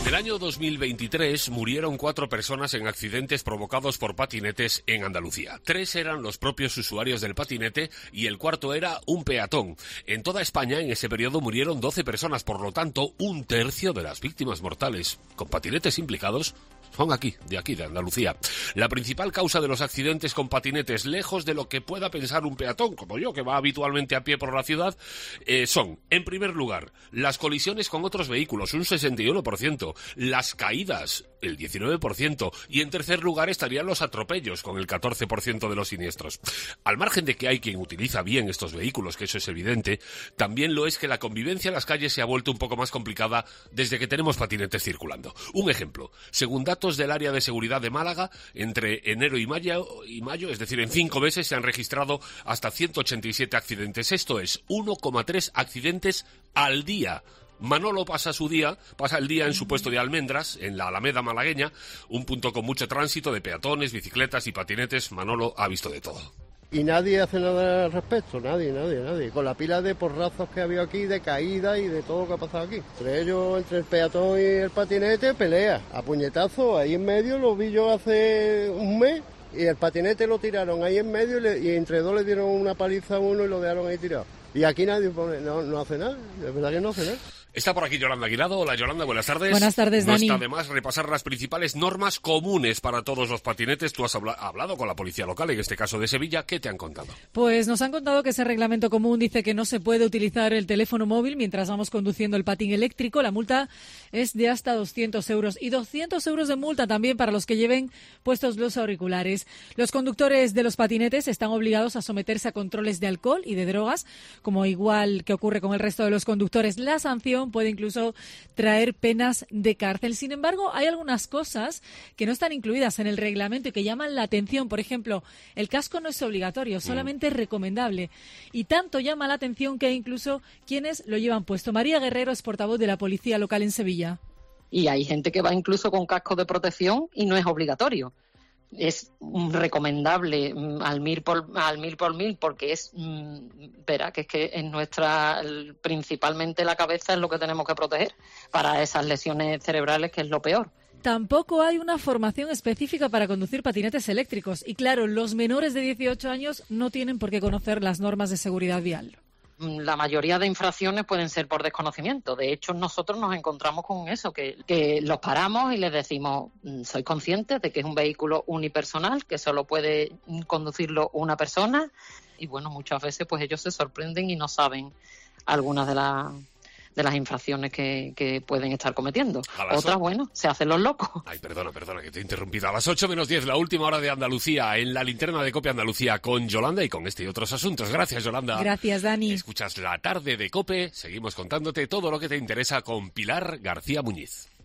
En el año 2023 murieron 4 personas en accidentes provocados por patinetes en Andalucía. 3 eran los propios usuarios del patinete y el cuarto era un peatón. En toda España en ese periodo murieron 12 personas, por lo tanto, 1/3 de las víctimas mortales con patinetes implicados son de Andalucía. La principal causa de los accidentes con patinetes, lejos de lo que pueda pensar un peatón, como yo, que va habitualmente a pie por la ciudad, son, en primer lugar, las colisiones con otros vehículos, un 61%, las caídas, el 19%, y en tercer lugar estarían los atropellos, con el 14% de los siniestros. Al margen de que hay quien utiliza bien estos vehículos, que eso es evidente, también lo es que la convivencia en las calles se ha vuelto un poco más complicada desde que tenemos patinetes circulando. Un ejemplo, según datos del área de seguridad de Málaga, entre enero y mayo, es decir, en 5 meses se han registrado hasta 187 accidentes. Esto es 1,3 accidentes al día. Manolo pasa el día en su puesto de almendras, en la Alameda malagueña, un punto con mucho tránsito de peatones, bicicletas y patinetes. Manolo ha visto de todo. Y nadie hace nada al respecto, nadie. Con la pila de porrazos que ha habido aquí, de caída y de todo lo que ha pasado aquí. Entre ellos, entre el peatón y el patinete, pelea. A puñetazo, ahí en medio, lo vi yo hace un mes. Y el patinete lo tiraron ahí en medio y entre dos le dieron una paliza a uno y lo dejaron ahí tirado. Y aquí nadie no hace nada, de verdad que no hace nada. Está por aquí Yolanda Guirado. Hola Yolanda, buenas tardes. Buenas tardes, Dani. No está de más repasar las principales normas comunes para todos los patinetes. Tú has hablado con la policía local, en este caso de Sevilla. ¿Qué te han contado? Pues nos han contado que ese reglamento común dice que no se puede utilizar el teléfono móvil mientras vamos conduciendo el patín eléctrico. La multa es de hasta 200 euros y 200 euros de multa también para los que lleven puestos los auriculares. Los conductores de los patinetes están obligados a someterse a controles de alcohol y de drogas, como igual que ocurre con el resto de los conductores. La sanción puede incluso traer penas de cárcel. Sin embargo, hay algunas cosas que no están incluidas en el reglamento y que llaman la atención. Por ejemplo, el casco no es obligatorio, solamente es recomendable. Y tanto llama la atención que hay incluso quienes lo llevan puesto. María Guerrero es portavoz de la policía local en Sevilla. Y hay gente que va incluso con casco de protección y no es obligatorio. Es recomendable al mil por mil porque es, verá, que es que en principalmente la cabeza es lo que tenemos que proteger para esas lesiones cerebrales, que es lo peor. Tampoco hay una formación específica para conducir patinetes eléctricos y claro, los menores de 18 años no tienen por qué conocer las normas de seguridad vial. La mayoría de infracciones pueden ser por desconocimiento. De hecho, nosotros nos encontramos con eso, que los paramos y les decimos, ¿sois conscientes de que es un vehículo unipersonal, que solo puede conducirlo una persona? Y bueno, muchas veces pues ellos se sorprenden y no saben algunas de las infracciones que pueden estar cometiendo. Otras, bueno, se hacen los locos. Ay, perdona, que te he interrumpido. A las 8:10, la última hora de Andalucía, en la linterna de COPE Andalucía, con Yolanda y con este y otros asuntos. Gracias, Yolanda. Gracias, Dani. Escuchas La Tarde de COPE. Seguimos contándote todo lo que te interesa con Pilar García Muñiz.